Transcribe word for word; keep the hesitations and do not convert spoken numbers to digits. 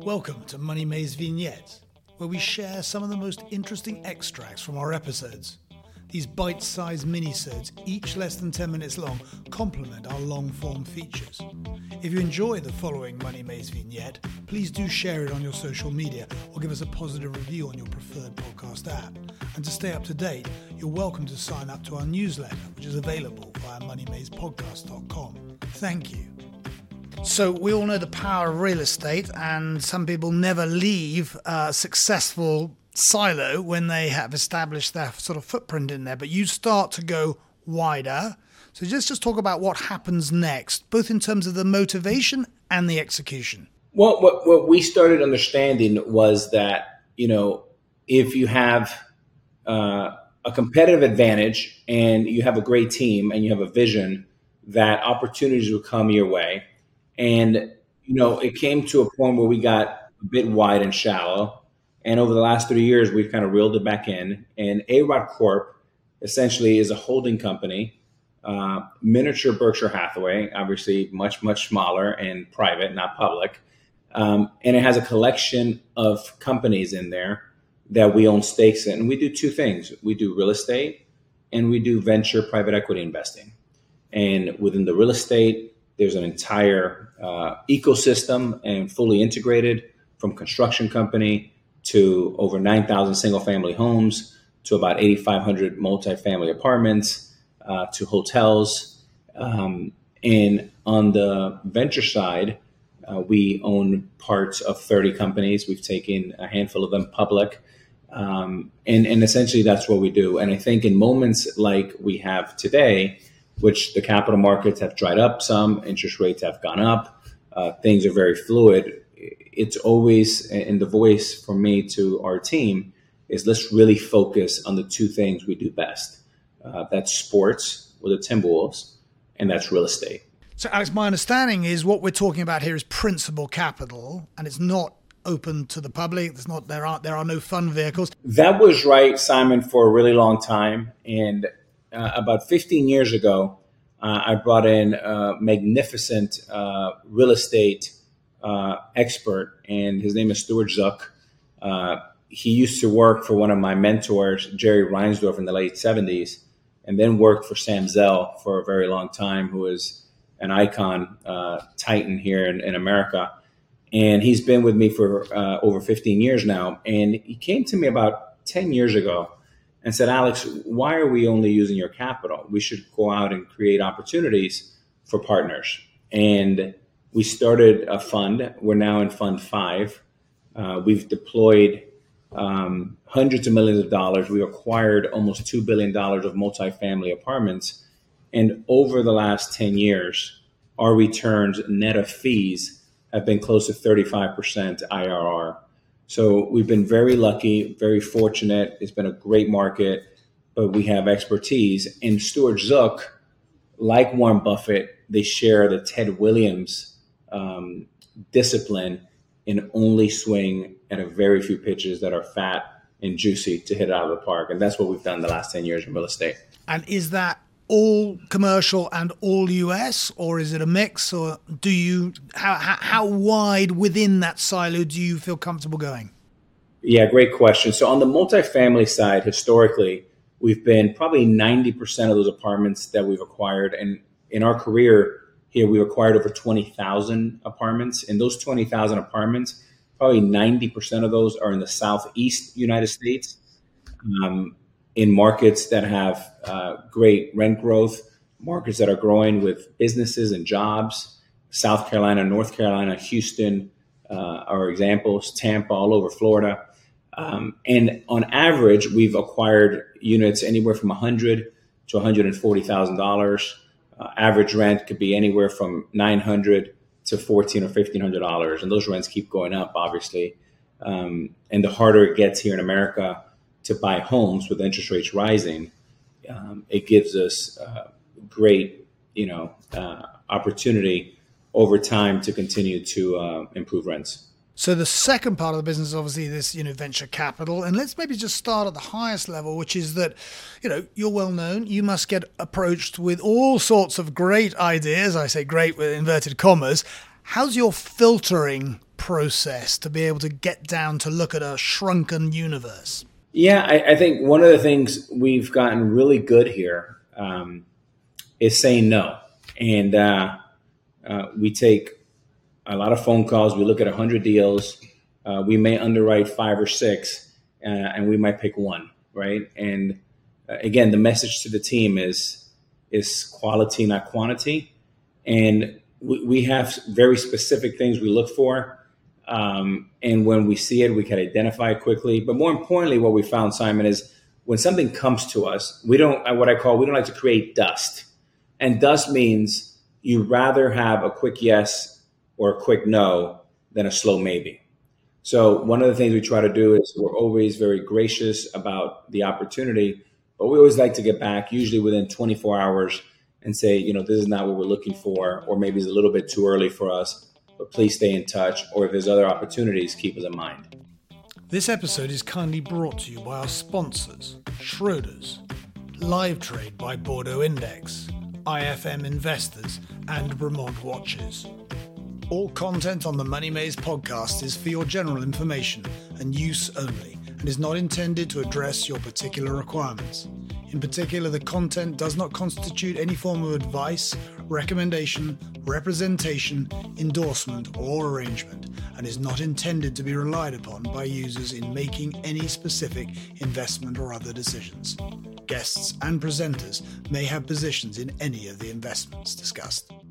Welcome to Money Maze Vignettes, where we share some of the most interesting extracts from our episodes. These bite-sized minisodes, each less than ten minutes long, complement our long-form features. If you enjoy the following Money Maze Vignette, please do share it on your social media or give us a positive review on your preferred podcast app. And to stay up to date, you're welcome to sign up to our newsletter, which is available via money maze podcast dot com. Thank you. So we all know the power of real estate, and some people never leave a successful silo when they have established their sort of footprint in there. But you start to go wider. So just just talk about what happens next, both in terms of the motivation and the execution. Well, what, what we started understanding was that, you know, if you have uh, a competitive advantage and you have a great team and you have a vision, that opportunities will come your way. And, you know, it came to a point where we got a bit wide and shallow. And over the last three years, we've kind of reeled it back in. And A-Rod Corp essentially is a holding company, uh, miniature Berkshire Hathaway, obviously much, much smaller and private, not public. Um, and it has a collection of companies in there that we own stakes in. And we do two things. We do real estate and we do venture private equity investing. And within the real estate, there's an entire uh, ecosystem and fully integrated, from construction company to over nine thousand single family homes to about eighty-five hundred multifamily apartments uh, to hotels. Um, and on the venture side, uh, we own parts of thirty companies. We've taken a handful of them public. Um, and, and essentially that's what we do. And I think in moments like we have today, which the capital markets have dried up some, interest rates have gone up, uh, things are very fluid. It's always, and the voice for me to our team is, let's really focus on the two things we do best. Uh, that's sports with the Timberwolves, and that's real estate. So Alex, my understanding is what we're talking about here is principal capital, and it's not open to the public. It's not, there aren't, there are no fund vehicles. That was right, Simon, for a really long time. And Uh, about fifteen years ago, uh, I brought in a magnificent uh, real estate uh, expert, and his name is Stuart Zook. Uh, he used to work for one of my mentors, Jerry Reinsdorf, in the late seventies, and then worked for Sam Zell for a very long time, who is an icon, uh, titan here in, in America. And he's been with me for uh, over fifteen years now. And he came to me about ten years ago and said, Alex, why are we only using your capital? We should go out and create opportunities for partners. And we started a fund. We're now in fund five. Uh, we've deployed um, hundreds of millions of dollars. We acquired almost two billion dollars of multifamily apartments. And over the last ten years, our returns net of fees have been close to thirty-five percent I R R. So we've been very lucky, very fortunate. It's been a great market, but we have expertise. And Stuart Zook, like Warren Buffett, they share the Ted Williams um, discipline and only swing at a very few pitches that are fat and juicy to hit it out of the park. And that's what we've done the last ten years in real estate. And is that all commercial and all U S, or is it a mix? Or do you, how, how, how wide within that silo do you feel comfortable going? Yeah, great question. So on the multifamily side, historically, we've been probably ninety percent of those apartments that we've acquired. And in our career here, we acquired over twenty thousand apartments. And those twenty thousand apartments, probably ninety percent of those are in the Southeast United States. Um, in markets that have uh, great rent growth, markets that are growing with businesses and jobs. South Carolina, North Carolina, Houston uh, are examples, Tampa, all over Florida. Um, and on average, we've acquired units anywhere from one hundred thousand dollars to one hundred forty thousand dollars. Uh, average rent could be anywhere from nine hundred dollars to fourteen hundred dollars or fifteen hundred dollars. And those rents keep going up, obviously. Um, and the harder it gets here in America to buy homes with interest rates rising, um, it gives us uh, great, you know, uh, opportunity over time to continue to uh, improve rents. So the second part of the business is obviously this, you know, venture capital. And let's maybe just start at the highest level, which is that, you know, you're well known. You must get approached with all sorts of great ideas. I say great with inverted commas. How's your filtering process to be able to get down to look at a shrunken universe? Yeah, I, I think one of the things we've gotten really good here um, is saying no. And uh, uh, we take a lot of phone calls. We look at one hundred deals. Uh, we may underwrite five or six, uh, and we might pick one, right? And uh, again, the message to the team is is quality, not quantity. And we, we have very specific things we look for. Um, and when we see it, we can identify it quickly. But more importantly, what we found, Simon, is when something comes to us, we don't, what I call, we don't like to create dust. And dust means you rather have a quick yes or a quick no than a slow maybe. So one of the things we try to do is we're always very gracious about the opportunity, but we always like to get back, usually within twenty-four hours, and say, you know, this is not what we're looking for, or maybe it's a little bit too early for us, but please stay in touch, or if there's other opportunities, keep us in mind. This episode is kindly brought to you by our sponsors, Schroders, Live Trade by Bordeaux Index, I F M Investors, and Bremont Watches. All content on the Money Maze podcast is for your general information and use only, and is not intended to address your particular requirements. In particular, the content does not constitute any form of advice, recommendation, representation, endorsement, or arrangement, and is not intended to be relied upon by users in making any specific investment or other decisions. Guests and presenters may have positions in any of the investments discussed.